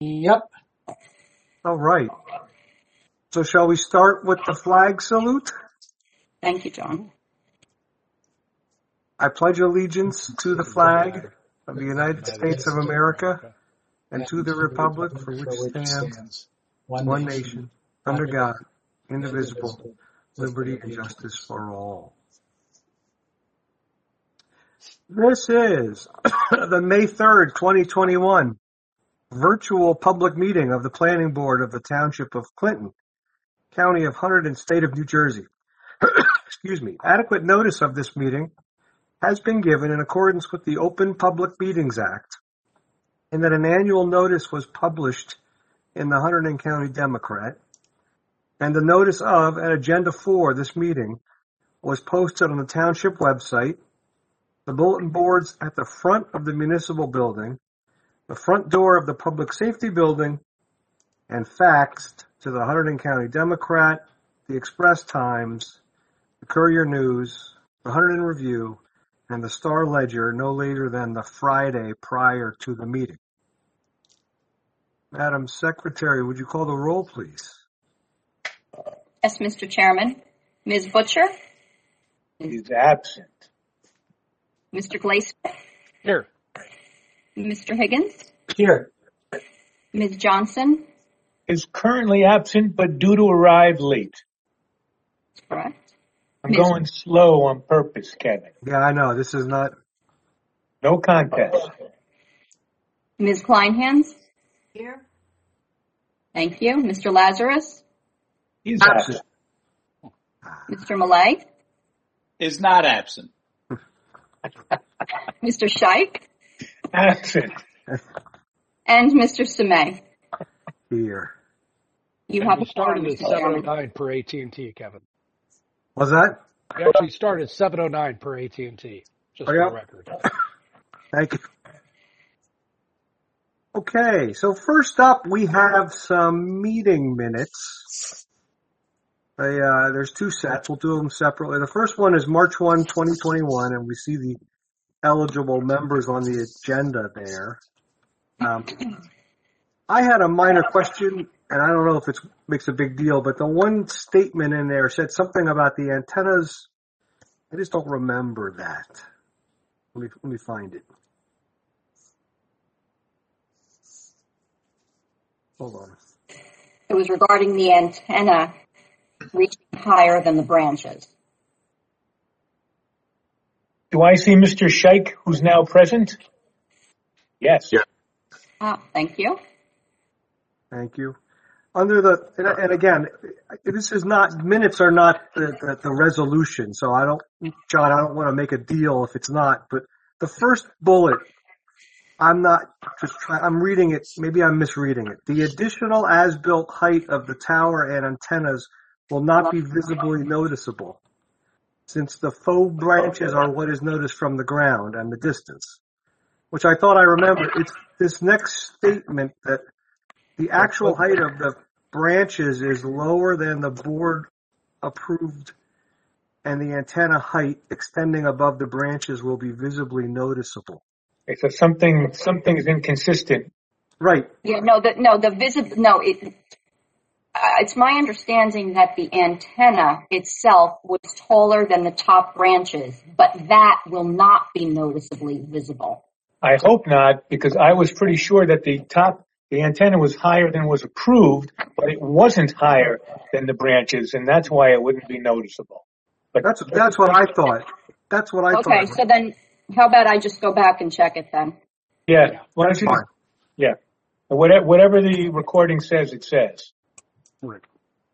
Yep. All right. So shall we start with the flag salute? Thank you, John. I pledge allegiance to the flag of the United States of America and to the republic for which stands one nation, under God, indivisible, liberty and justice for all. This is the May 3rd, 2021 virtual public meeting of the Planning Board of the Township of Clinton, County of Hunterdon, and State of New Jersey. Excuse me. Adequate notice of this meeting has been given in accordance with the Open Public Meetings Act, and that an annual notice was published in the Hunterdon County Democrat, and the notice of and agenda for this meeting was posted on the township website, the bulletin boards at the front of the municipal building, the front door of the public safety building, and faxed to the Hunterdon County Democrat, the Express Times, the Courier News, the Hunterdon Review, and the Star Ledger no later than the Friday prior to the meeting. Madam Secretary, would you call the roll, please? Yes, Mr. Chairman. Ms. Butcher? He's absent. Mr. Glaser? Here. Mr. Higgins? Here. Ms. Johnson? Is currently absent, but due to arrive late. That's correct. I'm going slow on purpose, Kevin. Yeah, I know. This is not... No contest. Ms. Kleinhans? Here. Thank you. Mr. Lazarus? He's absent. Mr. Millay? Is not absent. Mr. Scheich? Absent. And Mr. Semay? Here. You have a started quorum, at Mr. Chairman. 7:09 per AT&T, Kevin. Was that? We actually started at 7:09 per AT&T, just for the record. Thank you. Okay, so first up we have some meeting minutes. There's two sets. We'll do them separately. The first one is March 1, 2021, and we see the eligible members on the agenda there. I had a minor question, and I don't know if it makes a big deal, but the one statement in there said something about the antennas. I just don't remember that. Let me find it. Hold on. It was regarding the antenna reaching higher than the branches. Do I see Mr. Scheich, who's now present? Yes. Yeah. Thank you. Thank you. Under the, and again, this is not, minutes are not the resolution, so John, I don't want to make a deal if it's not, but the first bullet, I'm reading it, maybe I'm misreading it. The additional as-built height of the tower and antennas will not be visibly noticeable, since the faux branches are what is noticed from the ground and the distance, which I thought I remembered. It's this next statement that the actual height of the branches is lower than the board approved, and the antenna height extending above the branches will be visibly noticeable. Okay, so something is inconsistent. Right. Yeah, it's my understanding that the antenna itself was taller than the top branches, but that will not be noticeably visible. I hope not, because I was pretty sure that the antenna was higher than was approved, but it wasn't higher than the branches, and that's why it wouldn't be noticeable. But that's what I thought. That's what I thought. Okay, so then how about I just go back and check it then? Yeah. Why don't you just, yeah. Whatever the recording says, it says. Right.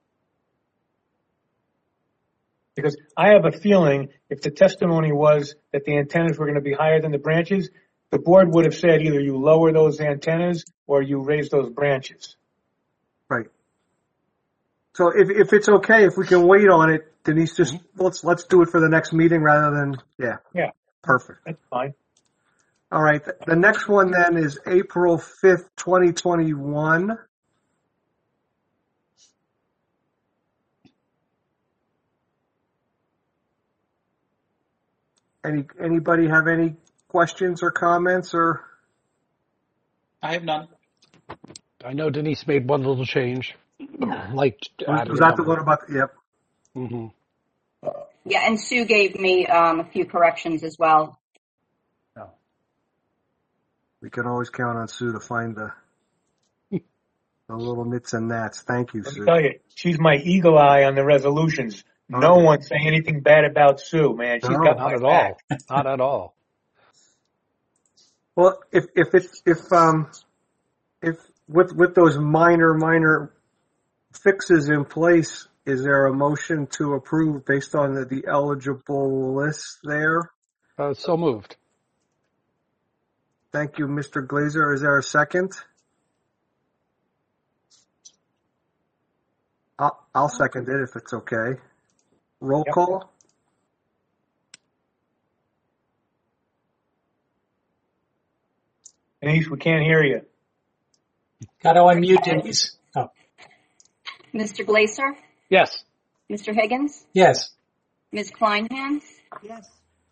Because I have a feeling if the testimony was that the antennas were going to be higher than the branches, the board would have said either you lower those antennas or you raise those branches. Right. So if it's okay, if we can wait on it, Denise, just let's do it for the next meeting rather than Yeah. Perfect. That's fine. All right. The next one then is April 5th, 2021. Anybody have any questions or comments or? I have none. I know Denise made one little change, like Was that the one about? Yep. hmm Yeah, and Sue gave me a few corrections as well. We can always count on Sue to find the little nits and gnats. Thank you, Let me Sue. tell you, she's my eagle eye on the resolutions. No Okay. one say anything bad about Sue, man. She's No. got Not my at back. all. Not at all. Well, if with those minor fixes in place, is there a motion to approve based on the eligible list there? So moved. Thank you, Mr. Glazer. Is there a second? I'll second it if it's okay. Roll Yep. call? Denise, we can't hear you. Got to unmute Denise. Oh, Mr. Glaser, Yes. Mr. Higgins, yes. Ms. Kleinhans, Yes.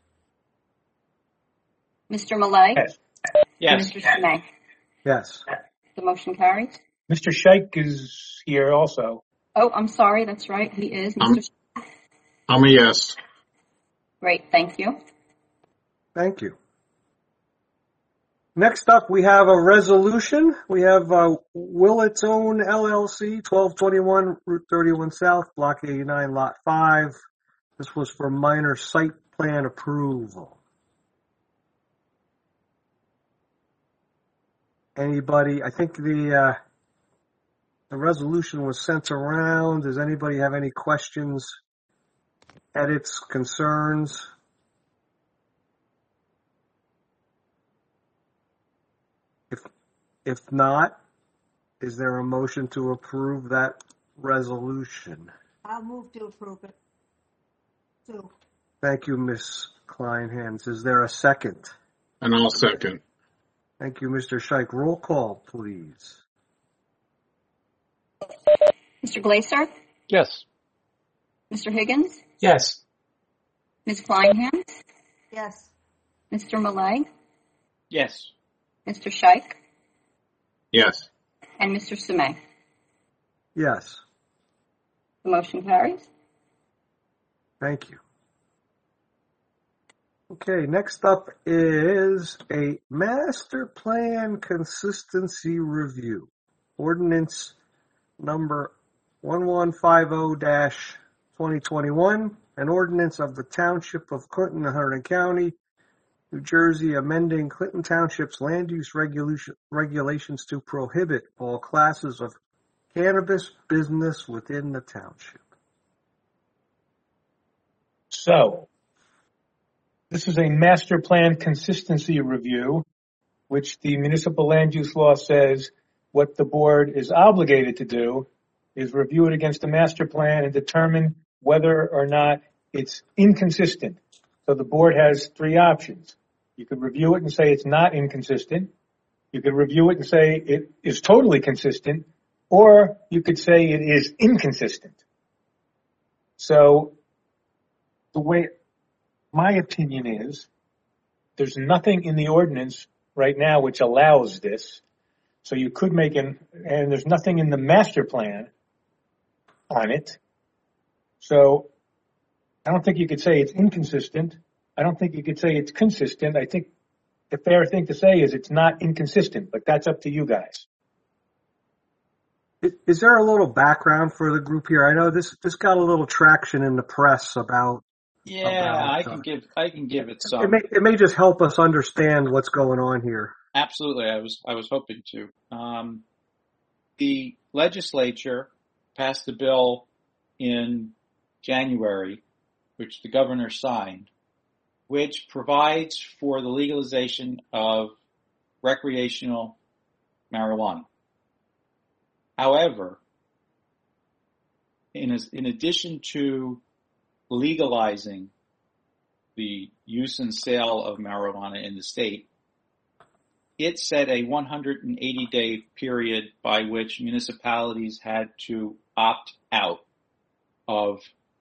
Mr. Malay, Yes. and Mr. Simay. Yes. The motion carries. Mr. Scheich is here also. Oh, I'm sorry. That's right. He is. Mr. I'm a yes. Great. Thank you. Thank you. Next up, we have a resolution. We have Willits Own LLC, 1221 Route 31 South, Block 89, Lot 5. This was for minor site plan approval. Anybody? I think the resolution was sent around. Does anybody have any questions, edits, concerns? If not, is there a motion to approve that resolution? I'll move to approve it. Sue. Thank you, Ms. Kleinhans. Is there a second? And I'll second. Thank you, Mr. Scheich. Roll call, please. Mr. Glaser, Yes. Mr. Higgins, Yes. Ms. Kleinhans, Yes. Mr. Malay, Yes. Mr. Scheich, Yes. and Mr. Simay. Yes. The motion carries. Thank you. Okay, next up is a master plan consistency review. Ordinance number 1150-2021, an ordinance of the Township of Clinton, Hunterdon County, New Jersey, amending Clinton Township's land use regulations to prohibit all classes of cannabis business within the township. So, this is a master plan consistency review, which the municipal land use law says what the board is obligated to do is review it against the master plan and determine whether or not it's inconsistent. So the board has three options. You could review it and say it's not inconsistent. You could review it and say it is totally consistent, or you could say it is inconsistent. So the way my opinion is, there's nothing in the ordinance right now which allows this. So you could make and there's nothing in the master plan on it. So I don't think you could say it's inconsistent. I don't think you could say it's consistent. I think the fair thing to say is it's not inconsistent, but that's up to you guys. Is there a little background for the group here? I know this got a little traction in the press about. I can give it some. It may just help us understand what's going on here. Absolutely, I was hoping to. The legislature passed a bill in January, which the governor signed, which provides for the legalization of recreational marijuana. However, in addition to legalizing the use and sale of marijuana in the state, it set a 180-day period by which municipalities had to opt out of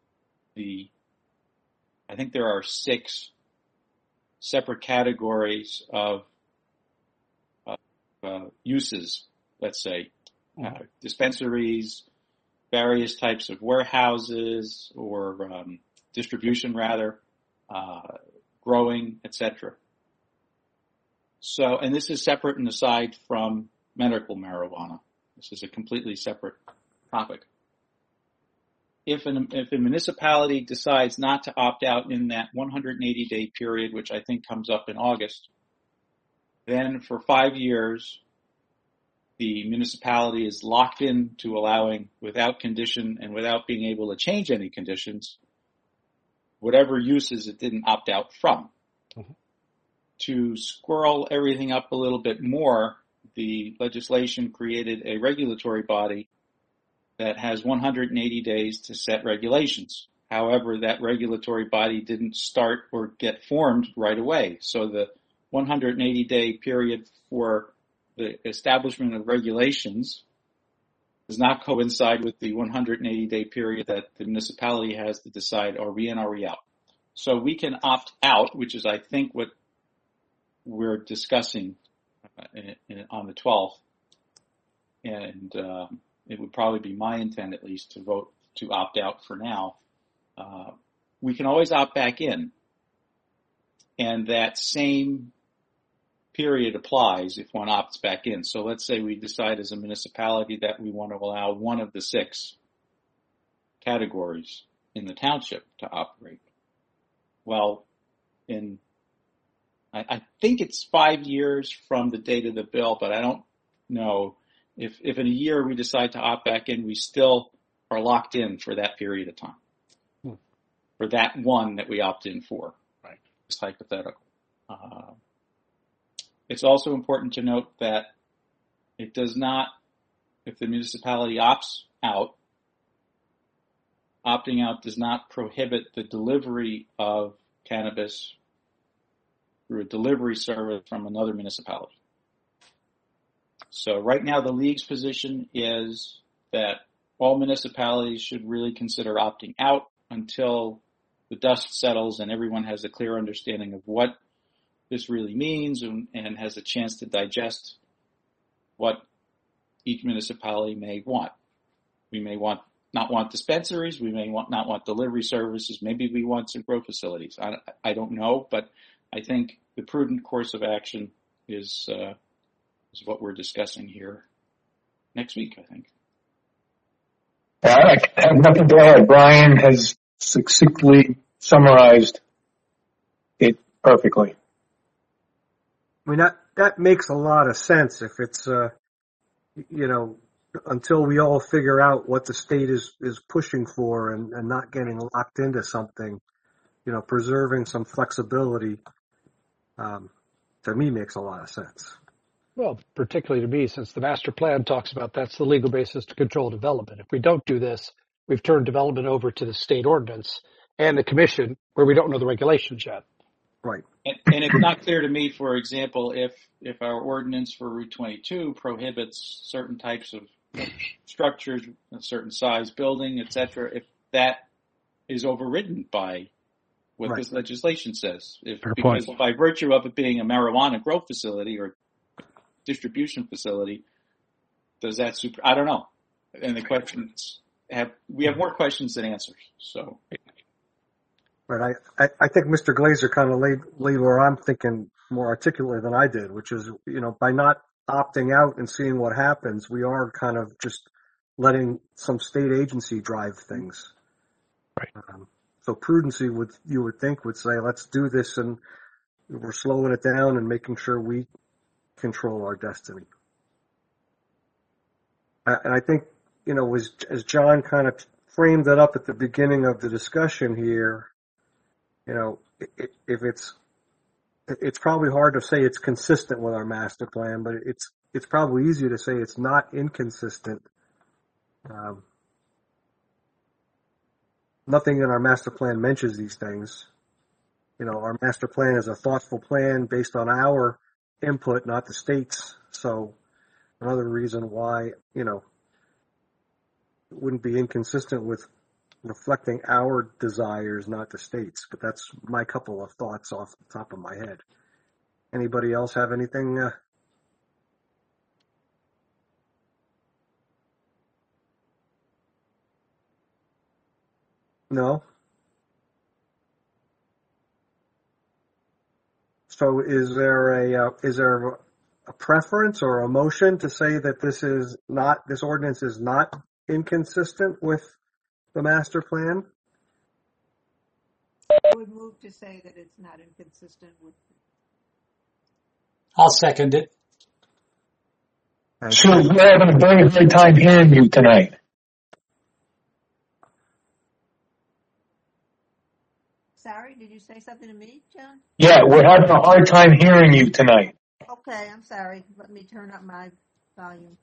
I think there are 6 separate categories of uses, let's say, dispensaries, various types of warehouses or distribution rather, growing, etc. So, and this is separate and aside from medical marijuana. This is a completely separate topic. If a municipality decides not to opt out in that 180-day period, which I think comes up in August, then for 5 years, the municipality is locked into allowing, without condition and without being able to change any conditions, whatever uses it didn't opt out from. Mm-hmm. To squirrel everything up a little bit more, the legislation created a regulatory body that has 180 days to set regulations. However, that regulatory body didn't start or get formed right away. So the 180-day period for the establishment of regulations does not coincide with the 180-day period that the municipality has to decide, are we in, are we out? So we can opt out, which is, I think, what we're discussing on the 12th. And it would probably be my intent, at least, to vote to opt out for now. We can always opt back in. And that same period applies if one opts back in. So let's say we decide as a municipality that we want to allow one of the 6 categories in the township to operate. Well, I think it's 5 years from the date of the bill, but I don't know. If in a year we decide to opt back in, we still are locked in for that period of time. For that one that we opt in for. Right. It's hypothetical. It's also important to note that it does not, if the municipality opts out, opting out does not prohibit the delivery of cannabis through a delivery service from another municipality. So right now the league's position is that all municipalities should really consider opting out until the dust settles and everyone has a clear understanding of what this really means and has a chance to digest what each municipality may want. We may not want dispensaries. We may not want delivery services. Maybe we want some grow facilities. I don't know, but I think the prudent course of action is what we're discussing here next week, I think. I have nothing to add. Brian has succinctly summarized it perfectly. I mean, that makes a lot of sense if it's, until we all figure out what the state is pushing for and not getting locked into something, preserving some flexibility, to me makes a lot of sense. Well, particularly to me, since the master plan talks about that's the legal basis to control development. If we don't do this, we've turned development over to the state ordinance and the commission where we don't know the regulations yet. Right. And it's not clear to me, for example, if our ordinance for Route 22 prohibits certain types of structures, a certain size building, et cetera, if that is overridden by what this legislation says. Because by virtue of it being a marijuana grow facility or distribution facility, does that I don't know. And the questions we have more questions than answers. So. Right. I think Mr. Glazer kind of laid where I'm thinking more articulately than I did, which is, by not opting out and seeing what happens, we are kind of just letting some state agency drive things. Right. So prudency you would think would say, let's do this, and we're slowing it down and making sure we control our destiny. And I think, as John kind of framed it up at the beginning of the discussion here, if it's probably hard to say it's consistent with our master plan, but it's probably easy to say it's not inconsistent. Nothing in our master plan mentions these things. Our master plan is a thoughtful plan based on our input, not the state's. So another reason why, it wouldn't be inconsistent with reflecting our desires, not the state's. But that's my couple of thoughts off the top of my head. Anybody else have anything? No. So is there a preference or a motion to say that this ordinance is not inconsistent with the master plan? I would move to say that it's not inconsistent with. I'll second it. So we're having a very hard time hearing you tonight. Sorry, did you say something to me, John? Yeah, we're having a hard time hearing you tonight. Okay, I'm sorry. Let me turn up my volume.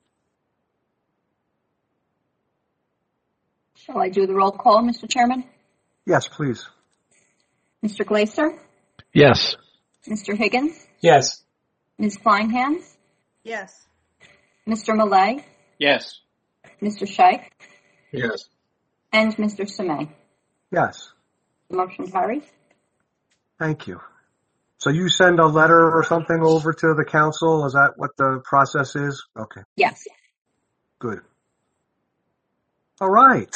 Shall I do the roll call, Mr. Chairman? Yes, please. Mr. Glaser? Yes. Mr. Higgins? Yes. Ms. Kleinhans? Yes. Mr. Millay? Yes. Mr. Scheich? Yes. And Mr. Semay? Yes. The motion carries. Thank you. So you send a letter or something over to the council? Is that what the process is? Okay, Yes. good. All right.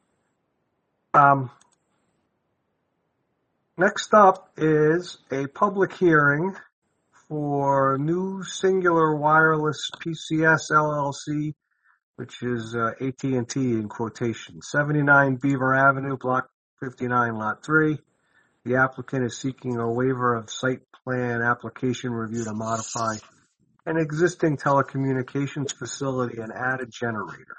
Next up is a public hearing for New Singular Wireless PCS LLC, which is AT&T in quotation, 79 Beaver Avenue, Block 59, Lot 3. The applicant is seeking a waiver of site plan application review to modify an existing telecommunications facility and add a generator.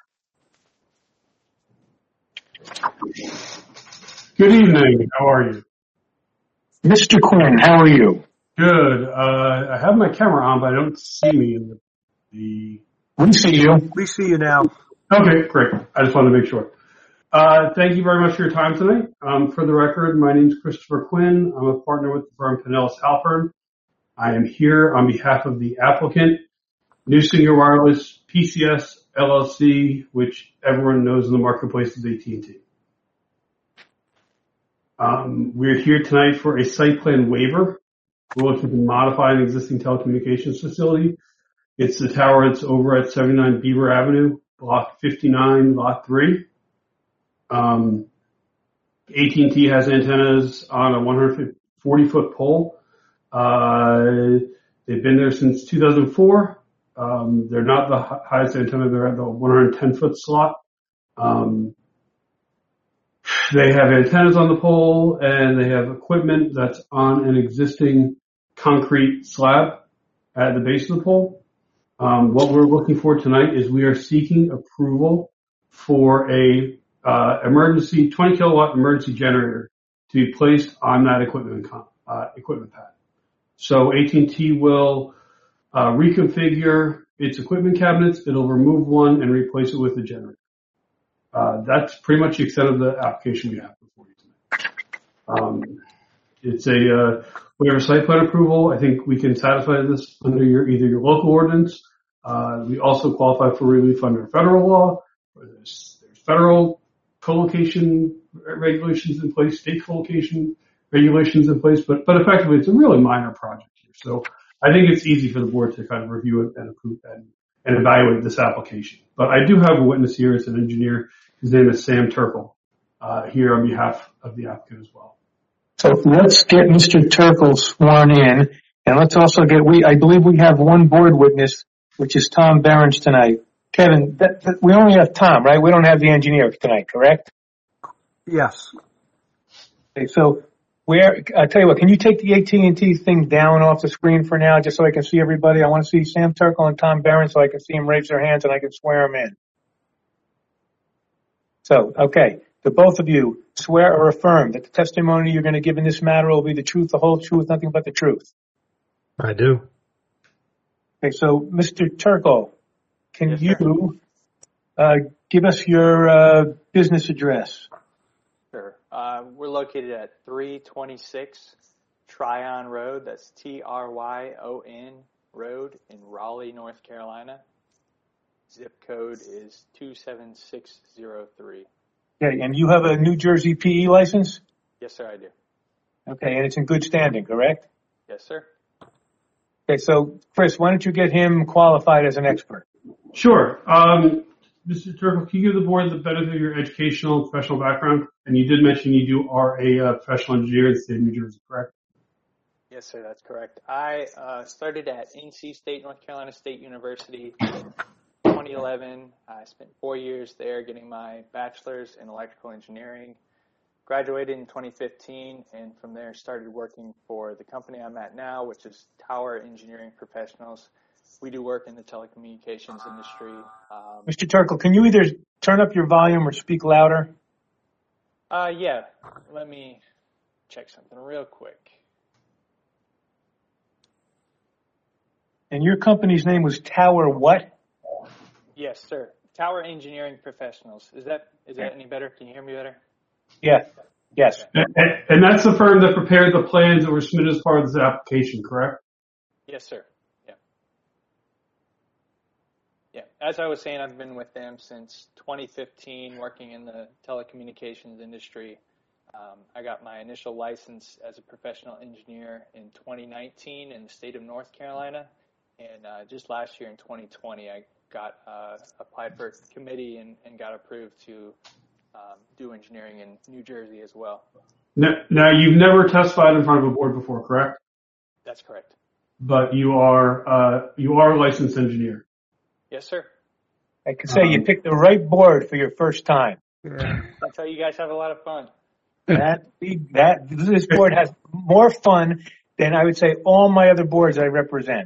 Good evening. How are you? Mr. Quinn, how are you? Good. I have my camera on, but I don't see me in the. We see you. We see you now. Okay, great. I just wanted to make sure. Thank you very much for your time tonight. For the record, my name is Christopher Quinn. I'm a partner with the firm Pinellas Halpern. I am here on behalf of the applicant, New Singular Wireless PCS LLC, which everyone knows in the marketplace is AT&T. We're here tonight for a site plan waiver. We're looking to modify an existing telecommunications facility. It's the tower that's over at 79 Beaver Avenue, Block 59, Lot 3. AT&T has antennas on a 140-foot pole. They've been there since 2004. They're not the highest antenna. They're at the 110-foot slot. They have antennas on the pole, and they have equipment that's on an existing concrete slab at the base of the pole. What we're looking for tonight is we are seeking approval for a emergency 20 kilowatt emergency generator to be placed on that equipment pad. So AT&T will reconfigure its equipment cabinets. It'll remove one and replace it with a generator. That's pretty much the extent of the application we have before you tonight. It's a waiver site plan approval. I think we can satisfy this under either your local ordinance. We also qualify for relief under federal law. There's federal co-location regulations in place, state co-location regulations in place, but effectively it's a really minor project here. So I think it's easy for the board to kind of review it and approve and evaluate this application. But I do have a witness here. It's an engineer. His name is Sam Turkle, here on behalf of the applicant as well. So let's get Mr. Turkle sworn in, and let's also I believe we have one board witness, which is Tom Behrens tonight. Kevin, we only have Tom, right? We don't have the engineer tonight, correct? Yes. Okay, so I'll tell you what, can you take the AT&T thing down off the screen for now, just so I can see everybody? I want to see Sam Turkle and Tom Behrens so I can see them raise their hands and I can swear them in. So, okay, the both of you swear or affirm that the testimony you're going to give in this matter will be the truth, the whole truth, nothing but the truth. I do. Okay, so Mr. Turkle, can Yes, you give us your business address? Sure. We're located at 326 Tryon Road. That's Tryon Road in Raleigh, North Carolina. Zip code is 27603. Okay, and you have a New Jersey PE license? Yes, sir, I do. Okay, and it's in good standing, correct? Yes, sir. Okay, so Chris, why don't you get him qualified as an expert? Sure. Mr. Turkle, can you give the board the benefit of your educational and professional background? And you did mention you are a professional engineer in the state of New Jersey, correct? Yes, sir, that's correct. I started at NC State, North Carolina State University, 2011. I spent 4 years there getting my bachelor's in electrical engineering. Graduated in 2015, and from there started working for the company I'm at now, which is Tower Engineering Professionals. We do work in the telecommunications industry. Mr. Turkle, can you either turn up your volume or speak louder? Yeah, let me check something real quick. And your company's name was Tower what? Yes, sir. Tower Engineering Professionals. Is that any better? Can you hear me better? Yeah. Yes. And that's the firm that prepared the plans that were submitted as part of this application, correct? Yes, sir. Yeah. Yeah. As I was saying, I've been with them since 2015, working in the telecommunications industry. I got my initial license as a professional engineer in 2019 in the state of North Carolina. And just last year in 2020, I got applied for a committee and got approved to do engineering in New Jersey as well. Now, you've never testified in front of a board before, correct? That's correct. But you are a licensed engineer. Yes, sir. I can say you picked the right board for your first time. Yeah. That's how you guys have a lot of fun. This board has more fun than I would say all my other boards I represent.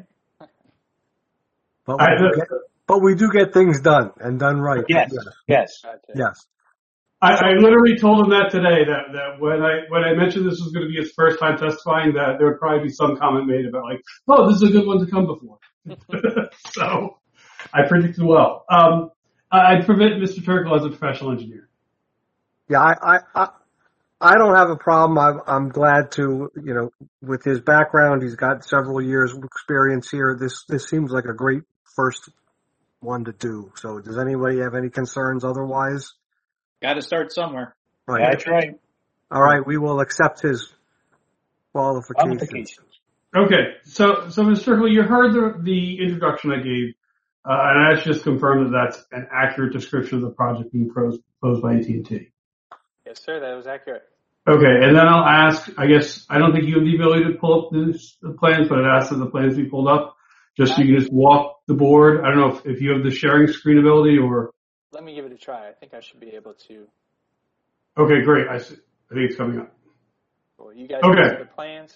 But we do get things done and done right. Yes. Yes. Gotcha. Yes. I literally told him that today that when I mentioned this was going to be his first time testifying, that there would probably be some comment made about like, oh, this is a good one to come before. So I predicted well. I'd permit Mr. Turkle as a professional engineer. Yeah, I don't have a problem. I'm glad to, with his background, he's got several years of experience here. This seems like a great first one to do. So does anybody have any concerns otherwise? Got to start somewhere. Right. That's right. All right, we will accept his qualifications. Okay, so Mr. Turkle, you heard the introduction I gave, and I just confirmed that that's an accurate description of the project being proposed by AT&T. Yes, sir. That was accurate. Okay, and then I'll ask, I guess, I don't think you have the ability to pull up the plans, but I'd ask that the plans be pulled up, just so you can just walk the board. I don't know if you have the sharing screen ability or... Let me give it a try. I think I should be able to. Okay, great. I think it's coming up. Well, you guys Okay. have the plans?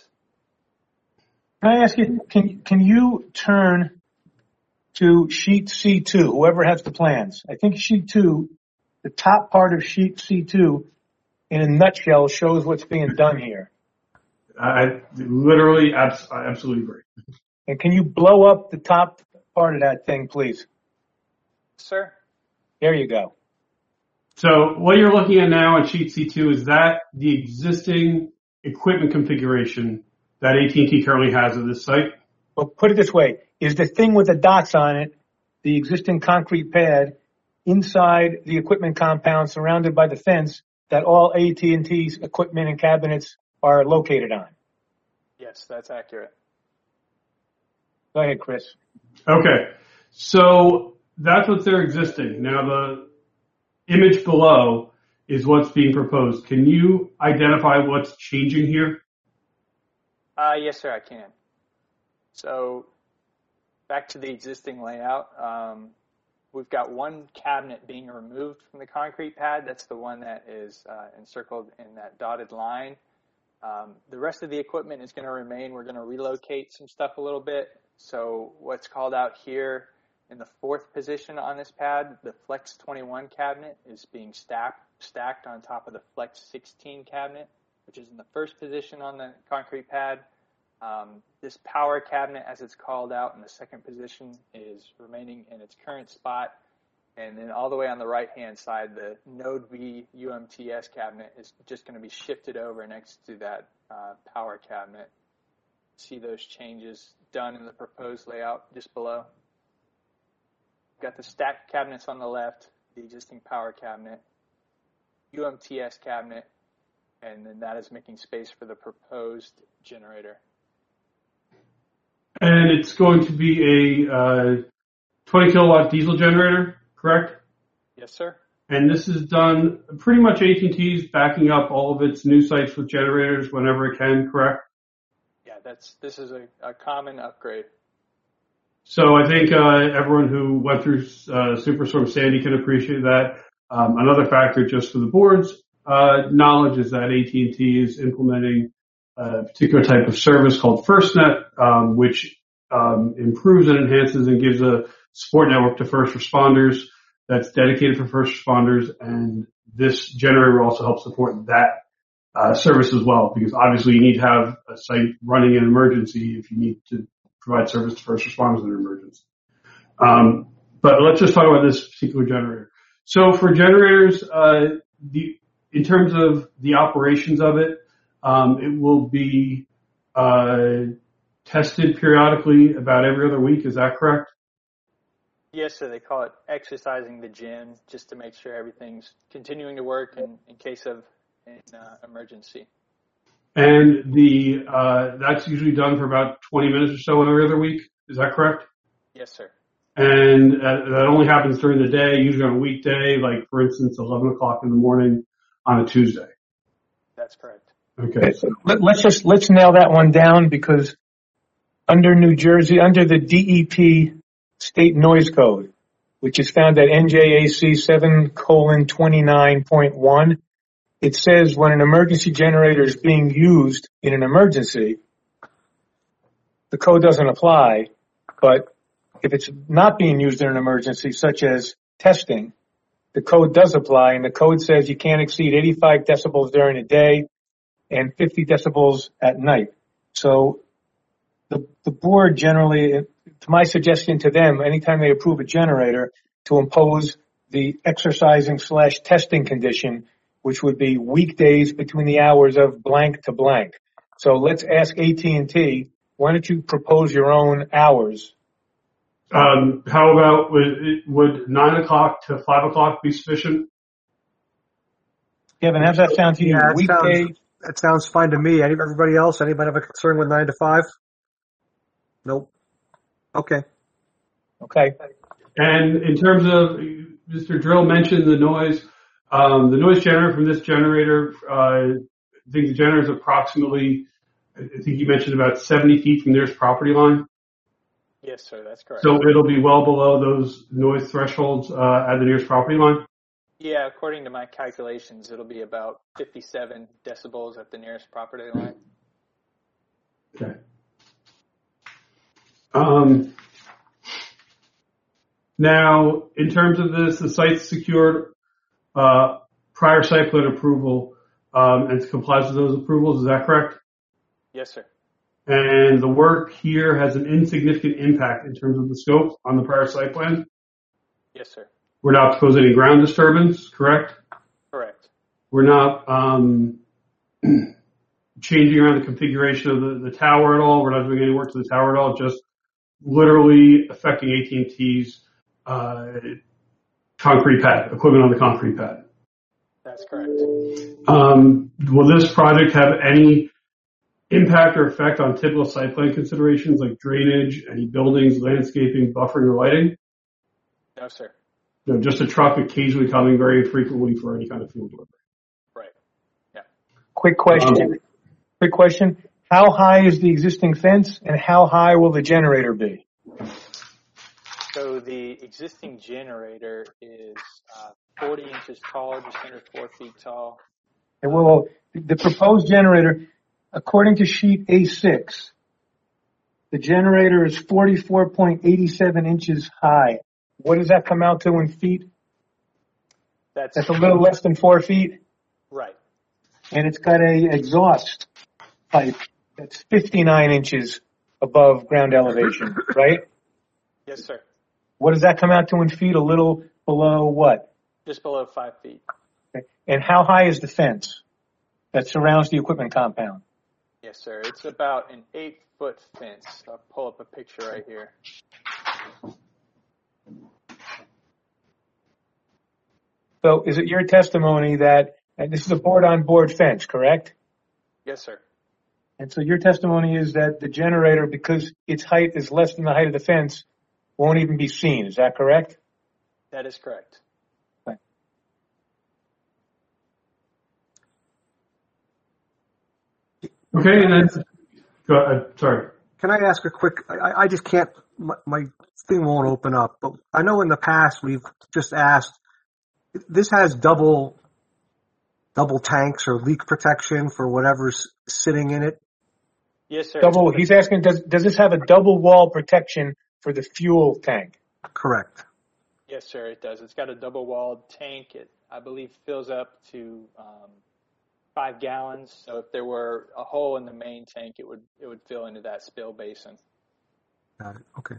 Can I ask you, can you turn to sheet C2, whoever has the plans? I think sheet 2, the top part of sheet C2, in a nutshell, shows what's being done here. I literally, I absolutely agree. And can you blow up the top part of that thing, please? Sir? There you go. So what you're looking at now on sheet C2 is that the existing equipment configuration that AT&T currently has at this site? Well, put it this way. Is the thing with the dots on it the existing concrete pad inside the equipment compound surrounded by the fence that all AT&T's equipment and cabinets are located on? Yes, that's accurate. Go ahead, Chris. Okay. So that's what's there existing. Now the image below is what's being proposed. Can you identify what's changing here? Yes, sir, I can. So back to the existing layout, we've got one cabinet being removed from the concrete pad. That's the one that is encircled in that dotted line. The rest of the equipment is going to remain. We're going to relocate some stuff a little bit. So what's called out here in the fourth position on this pad, the Flex 21 cabinet is being stacked on top of the Flex 16 cabinet, which is in the first position on the concrete pad. This power cabinet, as it's called out in the second position, is remaining in its current spot. And then all the way on the right-hand side, the Node B UMTS cabinet is just going to be shifted over next to that power cabinet. See those changes done in the proposed layout just below. Got the stacked cabinets on the left, the existing power cabinet, UMTS cabinet, and then that is making space for the proposed generator. And it's going to be a 20 kilowatt diesel generator, correct? Yes, sir. And this is done pretty much AT&T's backing up all of its new sites with generators whenever it can, correct? Yeah, this is a common upgrade. So I think everyone who went through Superstorm Sandy can appreciate that. Another factor, just for the board's knowledge, is that AT&T is implementing a particular type of service called FirstNet, which improves and enhances and gives a support network to first responders that's dedicated for first responders, and this generator also helps support that service as well, because obviously you need to have a site running an emergency if you need to provide service to first responders in an emergency. But let's just talk about this particular generator. So for generators, in terms of the operations of it, it will be tested periodically about every other week. Is that correct? Yes, sir. They call it exercising the gen, just to make sure everything's continuing to work in case of an emergency. And that's usually done for about 20 minutes or so every other week. Is that correct? Yes, sir. And that only happens during the day, usually on a weekday, like for instance, 11 o'clock in the morning on a Tuesday. That's correct. Okay. So let's nail that one down, because under New Jersey, under the DEP state noise code, which is found at NJAC 7:29.1, it says when an emergency generator is being used in an emergency, the code doesn't apply. But if it's not being used in an emergency, such as testing, the code does apply, and the code says you can't exceed 85 decibels during the day and 50 decibels at night. So the board generally, to my suggestion to them, anytime they approve a generator, to impose the exercising/testing condition, which would be weekdays between the hours of blank to blank. So let's ask AT&T, why don't you propose your own hours? How about would 9 o'clock to 5 o'clock be sufficient? Kevin, how's that sound to you? Yeah, Weekday? that sounds fine to me. Everybody else? Anybody have a concern with 9 to 5? Nope. Okay. Okay. And in terms of, Mr. Drill mentioned the noise generator from this generator, I think the generator is approximately, I think you mentioned about 70 feet from the nearest property line. Yes, sir. That's correct. So it'll be well below those noise thresholds at the nearest property line? Yeah, according to my calculations, it'll be about 57 decibels at the nearest property line. Okay. Now, in terms of this, the site's secured prior site plan approval and complies with those approvals. Is that correct? Yes, sir. And the work here has an insignificant impact in terms of the scope on the prior site plan? Yes, sir. We're not proposing any ground disturbance, correct? Correct. We're not changing around the configuration of the tower at all. We're not doing any work to the tower at all, just literally affecting AT&T's concrete pad, equipment on the concrete pad. That's correct. Will this project have any impact or effect on typical site plan considerations like drainage, any buildings, landscaping, buffering, or lighting? No, sir. No, just a truck occasionally coming very infrequently for any kind of fuel delivery. Right. Yeah. Quick question. How high is the existing fence, and how high will the generator be? So the existing generator is 40 inches tall, just under 4 feet tall. And well, the proposed generator, according to sheet A6, the generator is 44.87 inches high. What does that come out to in feet? That's a little less than 4 feet. Right. And it's got a exhaust pipe that's 59 inches above ground elevation, right? Yes, sir. What does that come out to in feet? A little below what? Just below 5 feet. Okay. And how high is the fence that surrounds the equipment compound? Yes, sir. It's about an 8-foot fence. I'll pull up a picture right here. So is it your testimony that, and this is a board-on-board fence, correct? Yes, sir. And so your testimony is that the generator, because its height is less than the height of the fence, won't even be seen. Is that correct? That is correct. Okay. Okay, and then, go ahead, sorry. Can I ask a quick, I just can't, my thing won't open up, but I know in the past we've just asked, this has double tanks or leak protection for whatever's sitting in it? Yes, sir. He's asking, does this have a double wall protection for the fuel tank? Correct. Yes, sir, it does. It's got a double-walled tank. It, I believe, fills up to 5 gallons. So if there were a hole in the main tank, it would fill into that spill basin. Got it. Okay.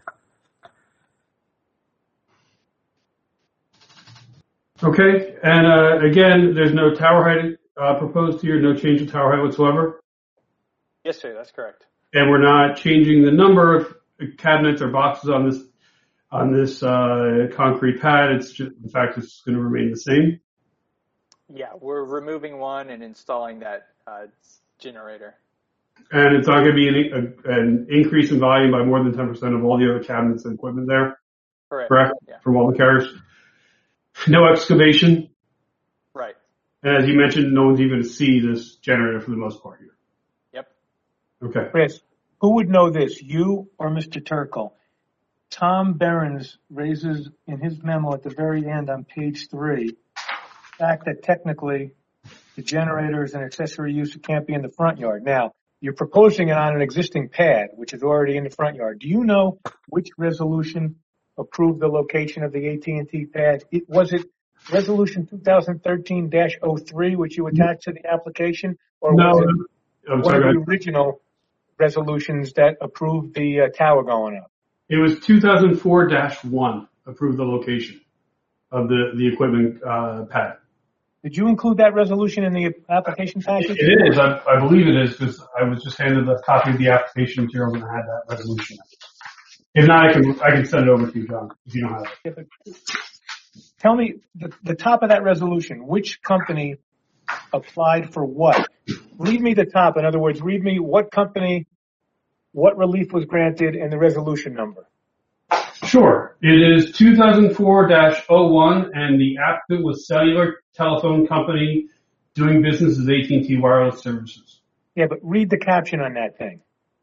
Okay, and again, there's no tower height proposed here, no change in tower height whatsoever. Yes, sir, that's correct. And we're not changing the number of cabinets or boxes on this concrete pad. It's just, in fact, it's going to remain the same. Yeah, we're removing one and installing that generator. And it's not going to be an increase in volume by more than 10% of all the other cabinets and equipment there. Correct? Yeah. From all the carriers. No excavation. Right. And as you mentioned, no one's even going to see this generator for the most part here. Yep. Okay. Chris, who would know this, you or Mr. Turkle? Tom Behrens raises in his memo at the very end on page 3, the fact that technically the generator is an accessory use. It can't be in the front yard. Now, you're proposing it on an existing pad, which is already in the front yard. Do you know which resolution approved the location of the AT&T pad? Was it resolution 2013-03, which you attached to the application? Or No, was it I'm one of sorry. the original resolutions that approved the tower going up? It was 2004-1 approved the location of the equipment pad. Did you include that resolution in the application package? It is. I believe it is because I was just handed a copy of the application materials and I had that resolution. If not, I can send it over to you, John, if you don't have it. Yeah, but tell me the top of that resolution. Which company applied for what? Read me the top. In other words, read me what company, what relief was granted, and the resolution number. Sure. It is 2004-01, and the applicant was Cellular Telephone Company doing business as AT&T Wireless Services. Yeah, but read the caption on that thing.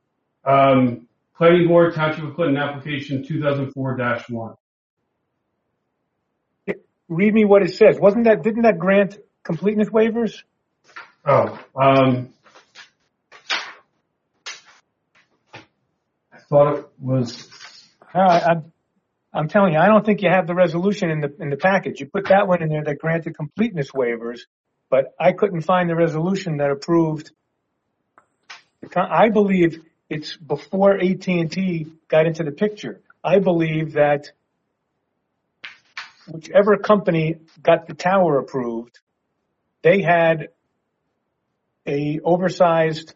Planning Board, Township of Clinton, application 2004-1. Read me what it says. Didn't that grant completeness waivers? Oh, I thought it was. I'm telling you, I don't think you have the resolution in the package. You put that one in there that granted completeness waivers, but I couldn't find the resolution that approved. I believe it's before AT&T got into the picture. I believe that whichever company got the tower approved, they had a oversized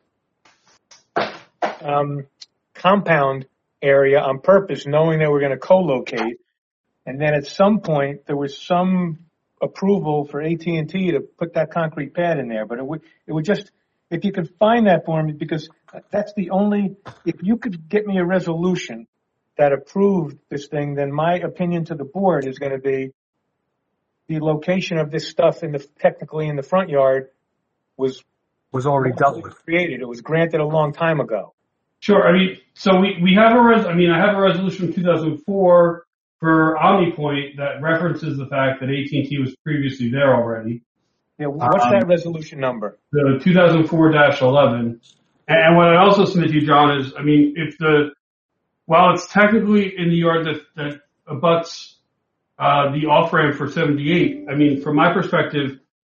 compound area on purpose, knowing they were going to co-locate. And then at some point, there was some approval for AT&T to put that concrete pad in there. But it would just, if you could find that for me, because that's the only, if you could get me a resolution that approved this thing, then my opinion to the board is going to be the location of this stuff technically in the front yard was already dealt with. Created. It was granted a long time ago. Sure. I mean, so we have I have a resolution from 2004 for OmniPoint that references the fact that AT&T was previously there already. Yeah. What's that resolution number? The 2004-11. And what I also submit to you, John, is, I mean, while it's technically in the yard that abuts the off-ramp for 78, I mean, from my perspective,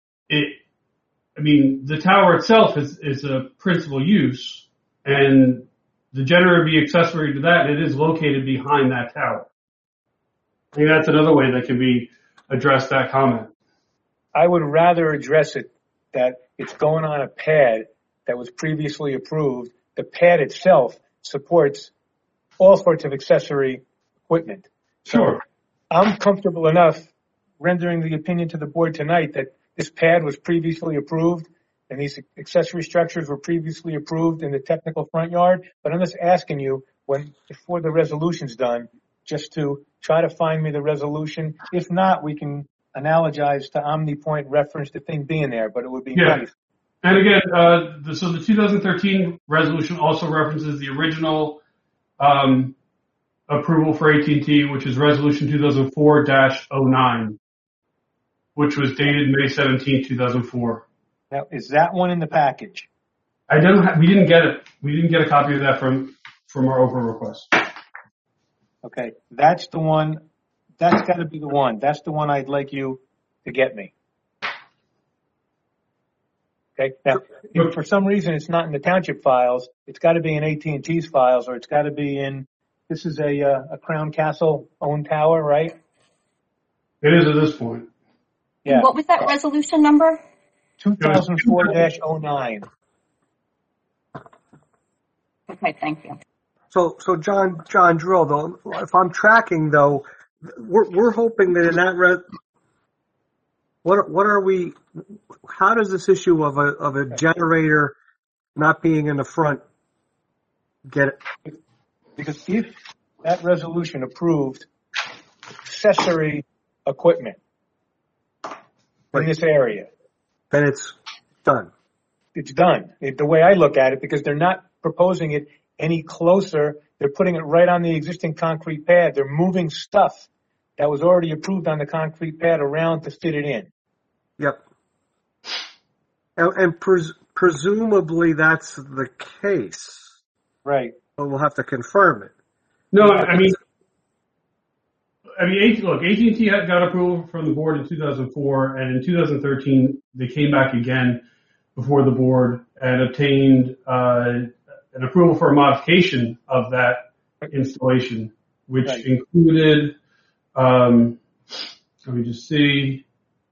the tower itself is a principal use, and the generator would be accessory to that, and it is located behind that tower. I think that's another way that can be addressed, that comment. I would rather address it that it's going on a pad that was previously approved. The pad itself supports all sorts of accessory equipment. Sure. I'm comfortable enough rendering the opinion to the board tonight that this pad was previously approved and these accessory structures were previously approved in the technical front yard. But I'm just asking you, before the resolution's done, just to try to find me the resolution. If not, we can analogize to OmniPoint, reference the thing being there, but it would be nice. And again, so the 2013 resolution also references the original approval for AT&T, which is Resolution 2004-09, which was dated May 17, 2004. Now, is that one in the package? We didn't get it. We didn't get a copy of that from our Oprah request. Okay, that's the one. That's got to be the one. That's the one I'd like you to get me. Okay. Now, if for some reason it's not in the township files, it's got to be in AT&T's files, or it's got to be in. This is a Crown Castle owned tower, right? It is at this point. Yeah. What was that resolution number? 2004-09. Okay, thank you. So John Drill, though, if I'm tracking, though, we're hoping that in that what are we? How does this issue of a generator not being in the front get it? Because if that resolution approved accessory equipment in this area, then it's done. It's done. The way I look at it, because they're not proposing it any closer. They're putting it right on the existing concrete pad. They're moving stuff that was already approved on the concrete pad around to fit it in. Yep. And presumably that's the case. Right. But we'll have to confirm it. No, I mean, look, AT&T got approval from the board in 2004, and in 2013 they came back again before the board and obtained an approval for a modification of that installation, which included, let me just see,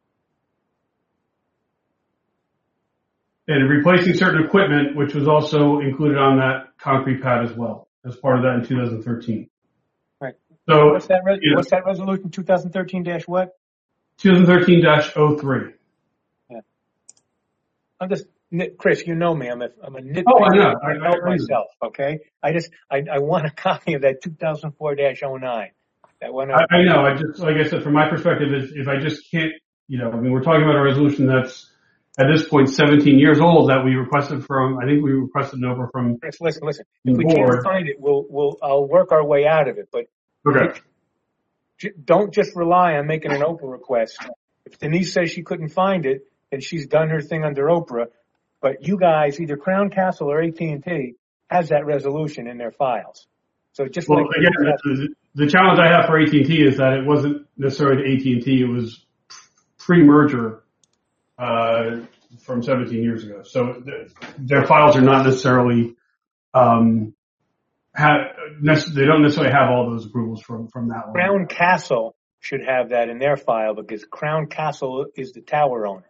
and replacing certain equipment, which was also included on that concrete pad as well, as part of that in 2013. Right. So what's that resolution? 2013- what? 2013-03. Yeah. I'm just, Chris, you know me. I'm a nitpicker. Oh, I know. I know myself. Okay. I want a copy of that 2004-09. That one. I know. Like I said, from my perspective, if I just can't, we're talking about a resolution that's at this point 17 years old that we requested from. I think we requested an over from. Chris, listen. If we can't find it, I'll work our way out of it. But okay. Don't just rely on making an Oprah request. If Denise says she couldn't find it, then she's done her thing under Oprah. But you guys, either Crown Castle or AT&T, has that resolution in their files. So just again, the challenge I have for AT&T is that it wasn't necessarily AT&T; it was pre-merger from 17 years ago. So their files are not necessarily they don't necessarily have all those approvals from that one. Crown Castle should have that in their file because Crown Castle is the tower owner.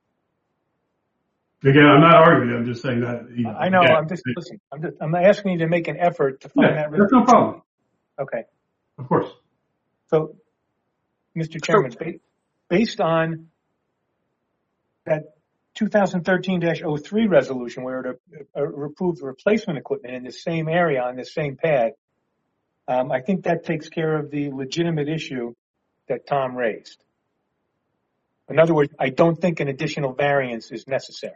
Again, I'm not arguing. I'm just saying that. I know. Listen. I'm asking you to make an effort to find that. That's no problem. Okay. Of course. So, Mr. Chairman, based on that 2013-03 resolution where it approved replacement equipment in the same area on the same pad, I think that takes care of the legitimate issue that Tom raised. In other words, I don't think an additional variance is necessary.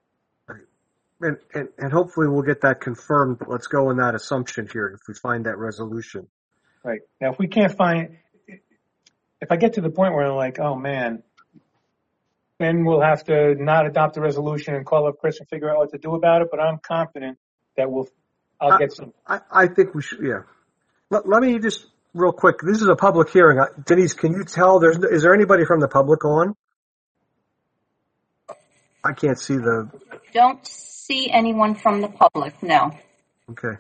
And hopefully we'll get that confirmed. But let's go on that assumption here if we find that resolution. Right. Now, if we can't find, if I get to the point where I'm like, oh man, then we'll have to not adopt the resolution and call up Chris and figure out what to do about it. But I'm confident that I'll get some. I think we should, yeah. Let me just real quick. This is a public hearing. Denise, can you tell is there anybody from the public on? I can't see Don't see anyone from the public, no. Okay.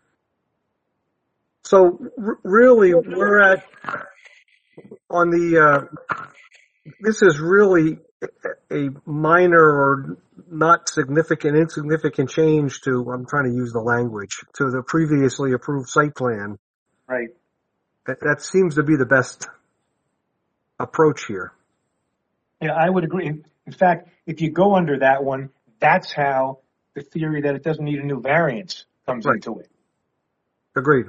So really, we're at on the. This is really a minor or not insignificant change to. I'm trying to use the language to the previously approved site plan. Right. That seems to be the best approach here. Yeah, I would agree. In fact, if you go under that one, that's how the theory that it doesn't need a new variance comes into it. Agreed.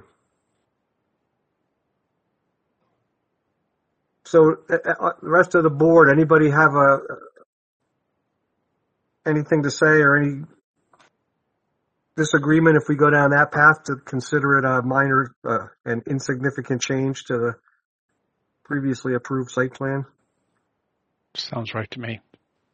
So the rest of the board, anybody have anything to say or any disagreement if we go down that path to consider it a minor and insignificant change to the previously approved site plan? Sounds right to me.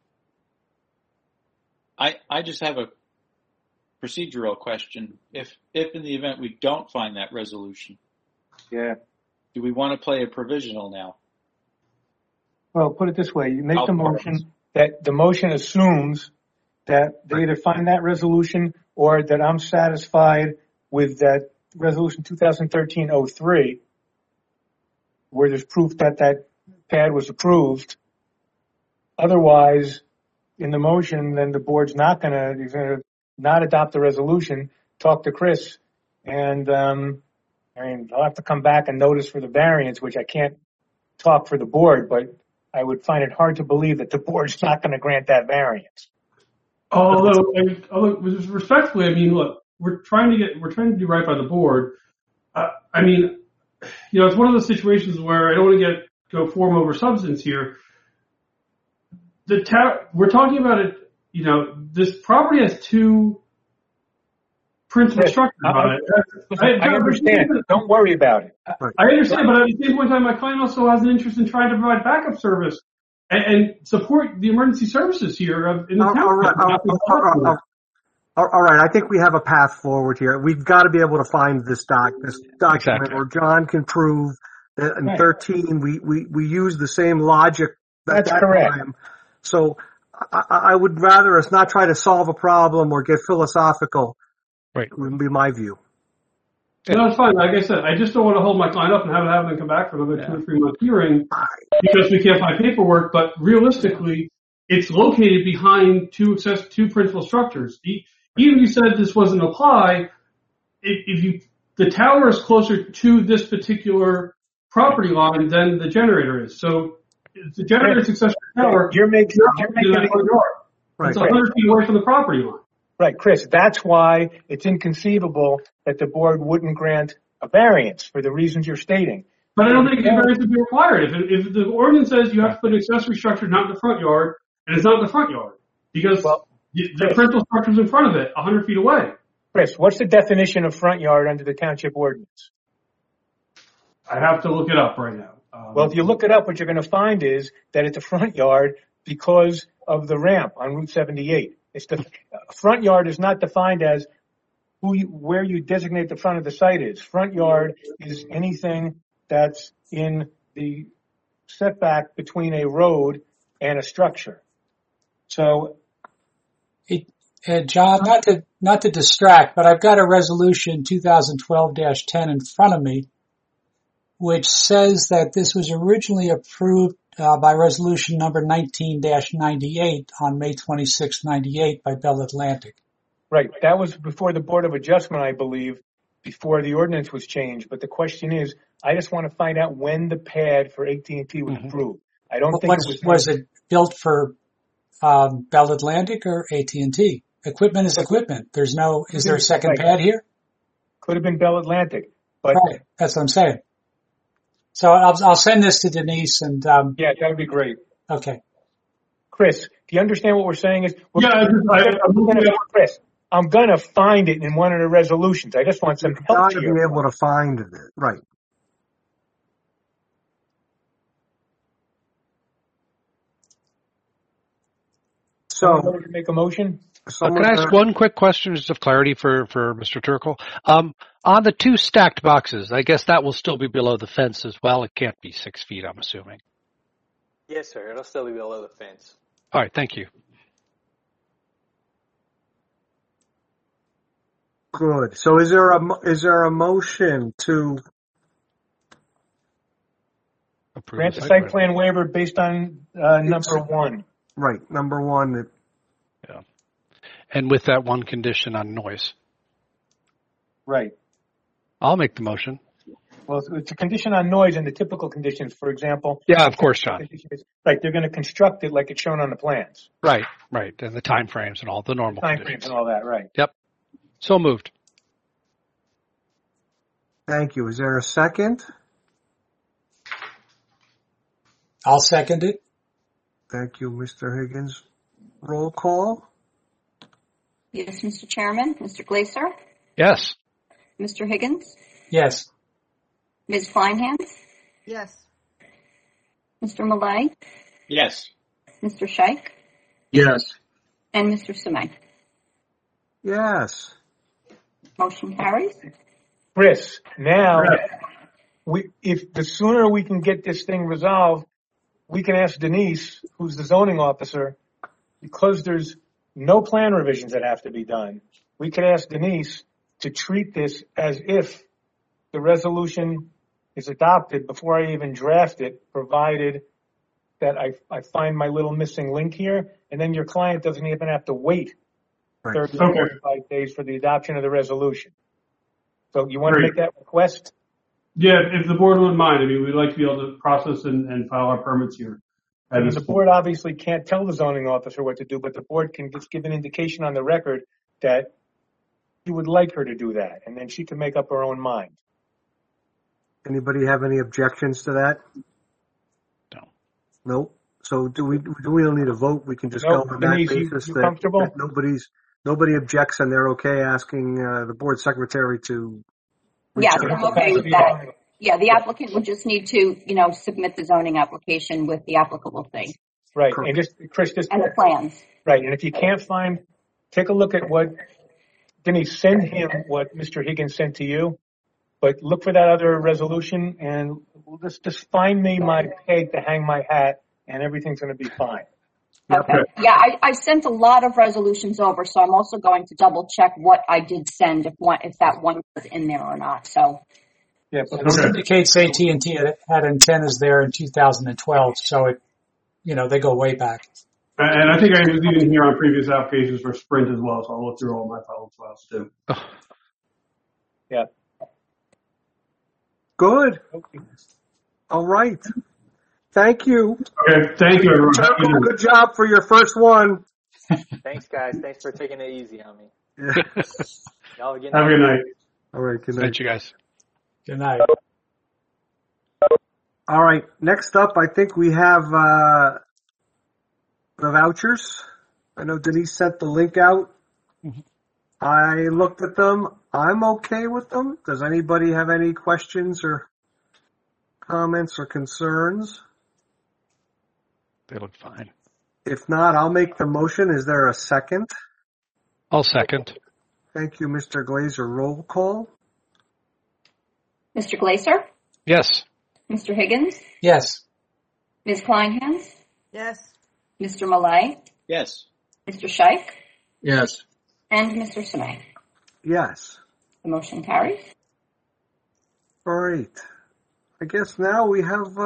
I just have a procedural question. If in the event we don't find that resolution, do we want to play a provisional now? Well, put it this way: you make the motion that the motion assumes that they either find that resolution or that I'm satisfied with that resolution 2013-03, where there's proof that that pad was approved. Otherwise, in the motion, then the board's not going to not adopt the resolution, talk to Chris, and I'll have to come back and notice for the variance, which I can't talk for the board, but I would find it hard to believe that the board's not going to grant that variance. Although respectfully, I mean, look, we're trying to do right by the board. I mean, you know, it's one of those situations where I don't want to go form over substance here. We're talking about it. You know, this property has two principal structures on it. I understand. Don't worry about it. I understand, but at the same point in time, my client also has an interest in trying to provide backup service and support the emergency services here in the town. All right. I think we have a path forward here. We've got to be able to find this document exactly. where John can prove that in 13 we use the same logic. That's correct. Time. So I would rather us not try to solve a problem or get philosophical. Right. Would be my view. No, it's fine. Like I said, I just don't want to hold my client up and have them come back for another 2 or 3 month hearing because we can't find paperwork. But realistically, it's located behind two principal structures. Even if you said this wasn't apply, the tower is closer to this particular property line than the generator is. So the generator's accessory tower. You're making Right. It's 100 feet away from the property line. Right, Chris, that's why it's inconceivable that the board wouldn't grant a variance for the reasons you're stating. But I don't think a variance would be required. If the ordinance says you have to put an accessory structure not in the front yard, and it's not in the front yard, because the principal structure's in front of it, 100 feet away. Chris, what's the definition of front yard under the township ordinance? I have to look it up right now. Well, if you look it up, what you're going to find is that it's a front yard because of the ramp on Route 78. It's the front yard is not defined as where you designate the front of the site is. Front yard is anything that's in the setback between a road and a structure. So, John, not to distract, but I've got a resolution 2012-10 in front of me, which says that this was originally approved by resolution number 19-98 on May 26, 98 by Bell Atlantic. Right. That was before the Board of Adjustment, I believe, before the ordinance was changed. But the question is, I just want to find out when the pad for AT&T was approved. I don't think was it built for Bell Atlantic or AT&T? Equipment is equipment. Is there a second pad here? Could have been Bell Atlantic. But right. That's what I'm saying. So I'll send this to Denise and yeah, that would be great. Okay. Chris, do you understand what we're saying? Chris, I'm going to find it in one of the resolutions. I just want some help. Got to be able to find it. Right. So, make a motion? Can I ask one quick question just of clarity for Mr. Turkle? On the 2 stacked boxes, I guess that will still be below the fence as well. It can't be 6 feet, I'm assuming. Yes, sir. It'll still be below the fence. All right. Thank you. Good. So is there a motion to grant the site plan waiver based on number 1? Right. Number 1. Yeah. And with that one condition on noise. Right. I'll make the motion. Well, it's a condition on noise and the typical conditions, for example. Yeah, of course, John. Right. They're going to construct it like it's shown on the plans. Right. And the time frames and all the normal time frames and all that. Right. Yep. So moved. Thank you. Is there a second? I'll second it. Thank you, Mr. Higgins. Roll call. Yes, Mr. Chairman. Mr. Glaser? Yes. Mr. Higgins? Yes. Ms. Kleinhans? Yes. Mr. Malay? Yes. Mr. Scheich? Yes. And Mr. Semay? Yes. Motion carries. Chris, now, if the sooner we can get this thing resolved, we can ask Denise, who's the zoning officer, because there's no plan revisions that have to be done. We could ask Denise to treat this as if the resolution is adopted before I even draft it, provided that I find my little missing link here, and then your client doesn't even have to wait 30 or 45 days for the adoption of the resolution. So you want to make that request? Yeah, if the board wouldn't mind. I mean, we'd like to be able to process and file our permits here. And the board obviously can't tell the zoning officer what to do, but the board can just give an indication on the record that you would like her to do that, and then she can make up her own mind. Anybody have any objections to that? No. Nope. So do we don't need a vote? We can just go on Denise, that basis you comfortable? that nobody objects and they're okay asking the board secretary to. Yes, I'm okay with that. Yeah, the applicant would just need to, submit the zoning application with the applicable thing. Right, Correct. and Chris, And the plans. right, and if you can't take a look at what, Denise, send him what Mr. Higgins sent to you, but look for that other resolution and just find me my peg to hang my hat and everything's going to be fine. Okay. Yeah, I sent a lot of resolutions over, so I'm also going to double check what I did send, if that one was in there or not. So. Yeah, It indicates AT&T had antennas there in 2012, so they go way back. And I think I was even here on previous applications for Sprint as well, so I'll look through all my files too. Yeah. Good. All right. Thank you. Okay, thank you, everyone. Good job for your first one. Thanks, guys. Thanks for taking it easy on me. Yeah. Y'all have a good Have a good night. All right. Good night. Thank you, guys. Good night. All right. Next up, I think we have the vouchers. I know Denise sent the link out. Mm-hmm. I looked at them. I'm okay with them. Does anybody have any questions or comments or concerns? They look fine. If not, I'll make the motion. Is there a second? I'll second. Thank you, Mr. Glaser. Roll call. Mr. Glaser? Yes. Mr. Higgins? Yes. Ms. Kleinhans? Yes. Mr. Malay? Yes. Mr. Scheich? Yes. And Mr. Semay? Yes. The motion carries. All right. I guess now we have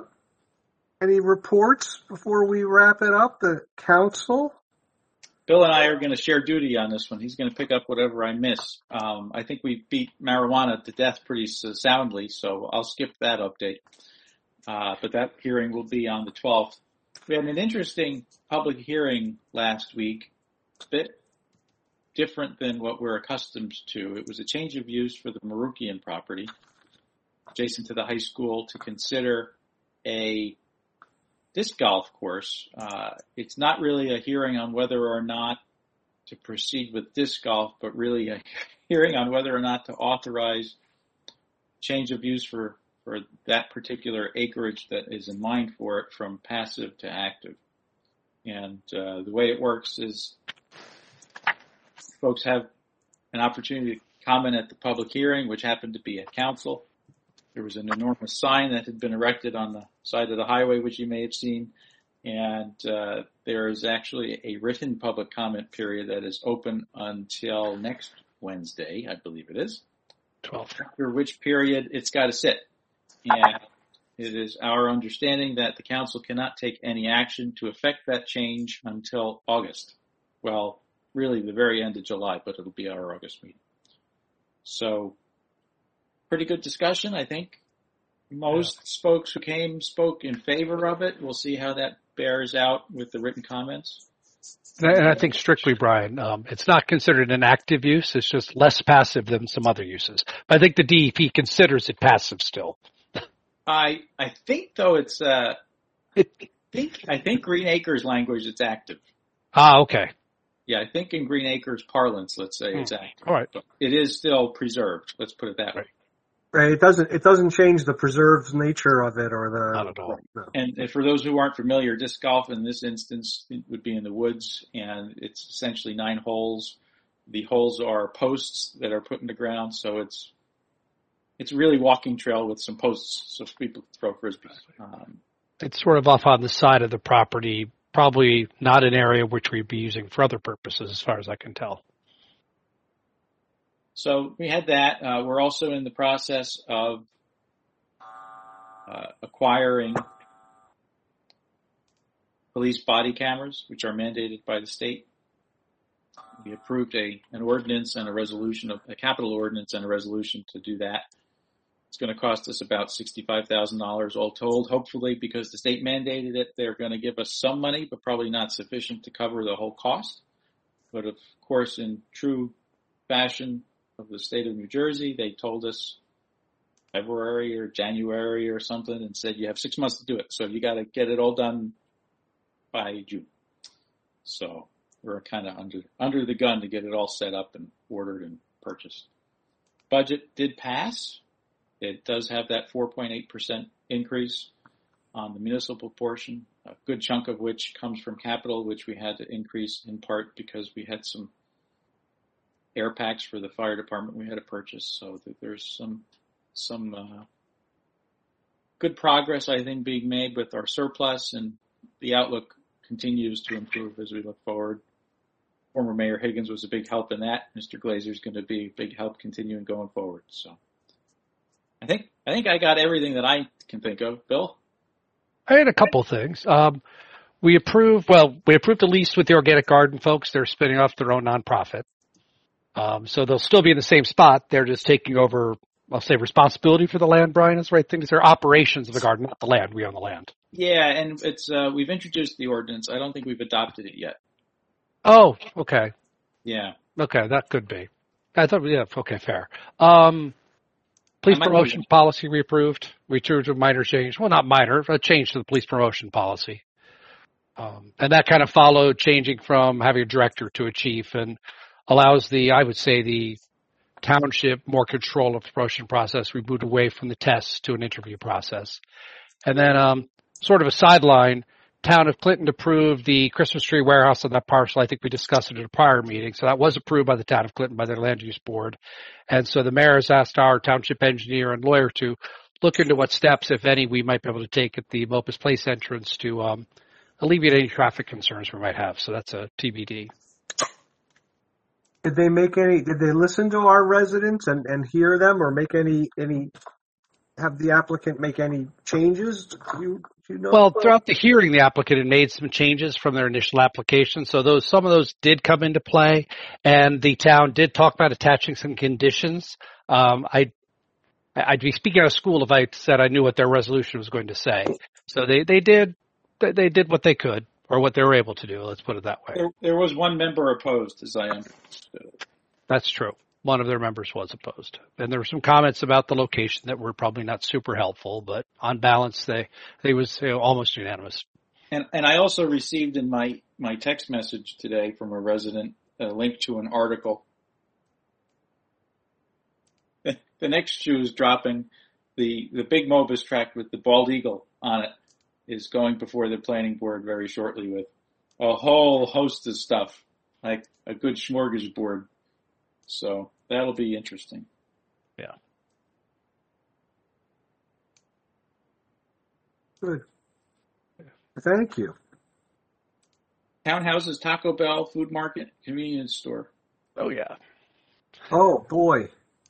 any reports before we wrap it up? The council? Bill and I are going to share duty on this one. He's going to pick up whatever I miss. I think we beat marijuana to death pretty soundly, so I'll skip that update. But that hearing will be on the 12th. We had an interesting public hearing last week. It's a bit different than what we're accustomed to. It was a change of use for the Marukian property adjacent to the high school to consider a disc golf course. It's not really a hearing on whether or not to proceed with disc golf, but really a hearing on whether or not to authorize change of use for that particular acreage that is in mind for it from passive to active. And the way it works is folks have an opportunity to comment at the public hearing, which happened to be at council. There was an enormous sign that had been erected on the side of the highway, which you may have seen. And there is actually a written public comment period that is open until next Wednesday, I believe it is. 12th. After which period it's got to sit. And it is our understanding that the council cannot take any action to affect that change until August. Well, really the very end of July, but it'll be our August meeting. So, pretty good discussion, I think. Most folks who came spoke in favor of it. We'll see how that bears out with the written comments. And I think strictly, Brian, it's not considered an active use. It's just less passive than some other uses. But I think the DEP considers it passive still. I think though it's I think Green Acres language it's active. Ah, okay. Yeah, I think in Green Acres parlance, let's say it's active. All right. But it is still preserved. Let's put it that way. Right. It doesn't change the preserved nature of it or the. Not at all. No. And for those who aren't familiar, disc golf in this instance would be in the woods, and it's essentially 9 holes. The holes are posts that are put in the ground, so it's really walking trail with some posts so people can throw frisbees. It's sort of off on the side of the property, probably not an area which we'd be using for other purposes, as far as I can tell. So we had that. We're also in the process of acquiring police body cameras, which are mandated by the state. We approved an ordinance and a resolution, a capital ordinance and a resolution to do that. It's going to cost us about $65,000 all told. Hopefully, because the state mandated it, they're going to give us some money, but probably not sufficient to cover the whole cost. But of course, in true fashion of the state of New Jersey, they told us February or January or something and said you have 6 months to do it. So you got to get it all done by June. So we're kind of under the gun to get it all set up and ordered and purchased. Budget did pass. It does have that 4.8% increase on the municipal portion, a good chunk of which comes from capital, which we had to increase in part because we had some air packs for the fire department we had to purchase. So there's some good progress, I think, being made with our surplus, and the outlook continues to improve as we look forward. Former Mayor Higgins was a big help in that. Mr. Glazer is going to be a big help continuing going forward. So I think I got everything that I can think of. Bill? I had a couple things. We approved the lease with the Organic Garden folks. They're spinning off their own nonprofit. So they'll still be in the same spot. They're just taking over, I'll say, responsibility for the land. Brian is the right thing. These are operations of the garden, not the land. We own the land. Yeah, and it's we've introduced the ordinance. I don't think we've adopted it yet. Oh, okay. Yeah. Okay, that could be. I thought, yeah, okay, fair. Police promotion policy we approved. We approved a minor change. Well, not minor, a change to the police promotion policy. And that kind of followed changing from having a director to a chief and allows the township more control of the promotion process. We moved away from the tests to an interview process. And then, sort of a sideline, Town of Clinton approved the Christmas tree warehouse on that parcel. I think we discussed it at a prior meeting. So that was approved by the Town of Clinton, by their land use board. And so the mayor has asked our township engineer and lawyer to look into what steps, if any, we might be able to take at the Mopus Place entrance to alleviate any traffic concerns we might have. So that's a TBD. Did they listen to our residents and hear them or make have the applicant make any changes? Do you know? Well, throughout the hearing, the applicant had made some changes from their initial application. So some of those did come into play, and the town did talk about attaching some conditions. I'd be speaking out of school if I said I knew what their resolution was going to say. So they did what they could, or what they were able to do. Let's put it that way. There was one member opposed, as I understood. That's true. One of their members was opposed. And there were some comments about the location that were probably not super helpful, but on balance, they was almost unanimous. And I also received in my text message today from a resident a link to an article. The next shoe is dropping. The big Mobus track with the bald eagle on it is going before the planning board very shortly with a whole host of stuff, like a good smorgasbord. So that'll be interesting. Yeah. Good. Thank you. Townhouses, Taco Bell, food market, convenience store. Oh, yeah. Oh, boy.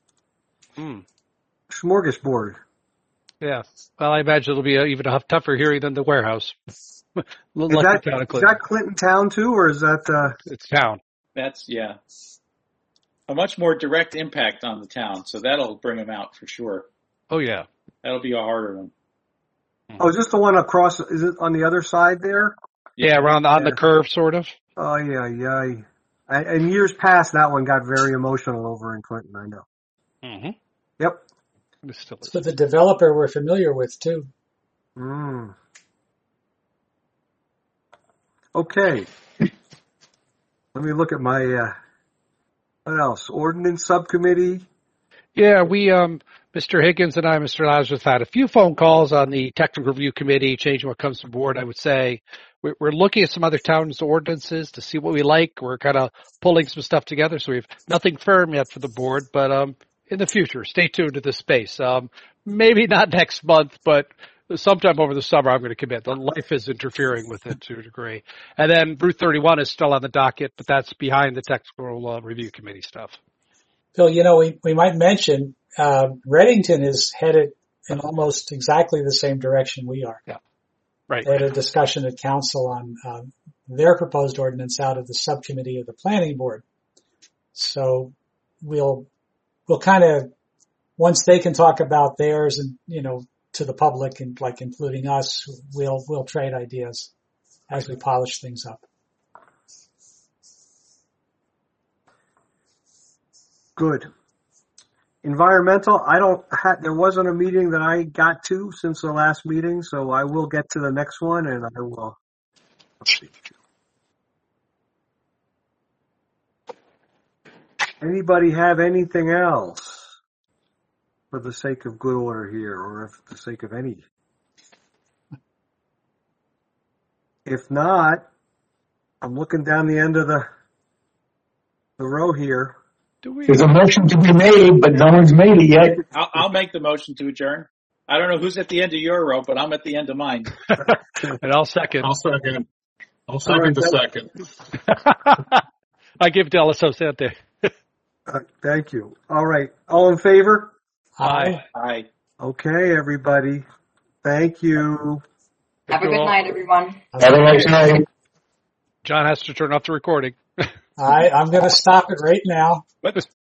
Smorgasbord. Yeah. Well, I imagine it'll be even a tougher hearing than the warehouse. Is that Clinton Town, too, or is that... It's town. That's, yeah. A much more direct impact on the town, so that'll bring them out for sure. Oh, yeah. That'll be a harder one. Oh, is this the one across, is it on the other side there? Yeah, around on the curve, sort of. Oh, yeah. In years past, that one got very emotional over in Clinton, I know. Mm-hmm. Yep. It's with the developer we're familiar with, too. Okay. Let me look at my, what else? Ordinance Subcommittee. Yeah, we, Mr. Higgins and I, Mr. Lazarus, had a few phone calls on the technical review committee, changing what comes to board. I would say we're looking at some other towns' ordinances to see what we like. We're kind of pulling some stuff together, so we have nothing firm yet for the board, but in the future, stay tuned to this space. Maybe not next month, but sometime over the summer, I'm going to commit. The life is interfering with it to a degree. And then Route 31 is still on the docket, but that's behind the technical review committee stuff. Phil, we might mention Reddington is headed in almost exactly the same direction we are. Yeah, right. They had a discussion at council on their proposed ordinance out of the subcommittee of the planning board. So we'll kind of, once they can talk about theirs and, to the public and like including us, we'll trade ideas as we polish things up. Good. Environmental, there wasn't a meeting that I got to since the last meeting, so I will get to the next one and I will update you. Anybody have anything else for the sake of good order here, or for the sake of any? If not, I'm looking down the end of the row here. There's a motion to be made, but no one's made it yet. I'll make the motion to adjourn. I don't know who's at the end of your row, but I'm at the end of mine. And I'll second. I'll second the second. I give Delaso Sante. Thank you. All right. All in favor? Aye. Aye. Okay, everybody. Thank you. Have a good night, everyone. Have a nice night. John has to turn off the recording. I'm going to stop it right now. But